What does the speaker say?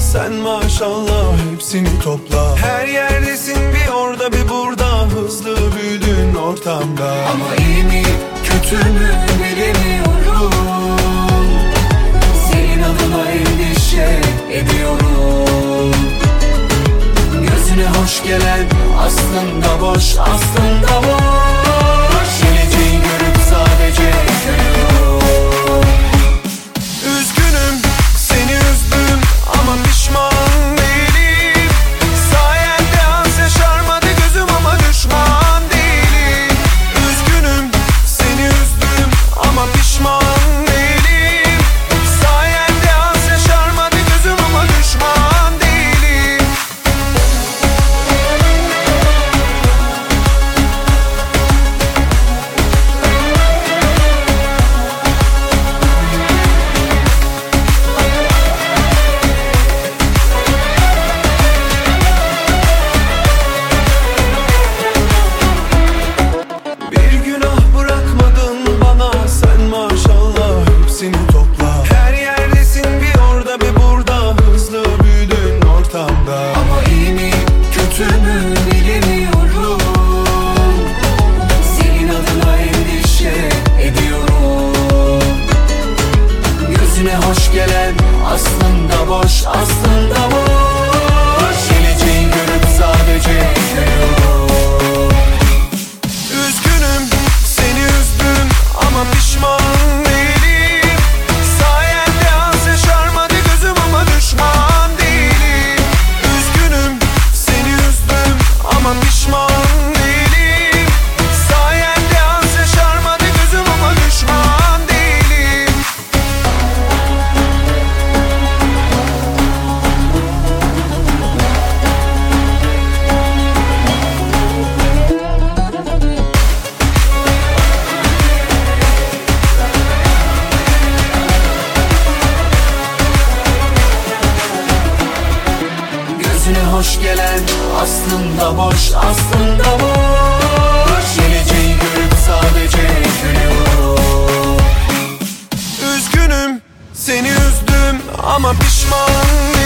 sen maşallah hepsini topla. Her yerdesin, bir orada bir burada, hızlı büyüdün ortamda. Ama iyi mi kötü mü bilemiyorum, senin adına endişe ediyorum. Gözüne hoş gelen aslında boş, aslında boş. Geleceği görüp sadece gülüyorum. Üzgünüm seni üzdüm ama pişman değilim. Sayende az yaşarmadı gözüm ama düşman değilim. Üzgünüm seni üzdüm ama pişman değilim. Sayende az yaşarmadı gözüm ama düşman değilim. Bir günah bırakmadın bana, sen maşallah hepsini topla. Her yerdesin, bir orada bir burada, hızlı büyüdün ortamda. Ama iyi mi kötü mü bilemiyorum, senin adına endişe ediyorum. Gözüne hoş gelen aslında boş, aslında boş. Geleceği görüp sadece gülüyorum. Üzgünüm seni üzdüm ama pişman değilim. Sayende az yaşarmadı gözüm ama düşman değilim. Üzgünüm seni üzdüm ama pişman değilim. Sayende az yaşarmadı gözüm ama düşman değilim. Gözüne hoş gelen aslında boş, aslında boş. Geleceği görüp sadece gülüyorum. Üzgünüm seni üzdüm ama pişman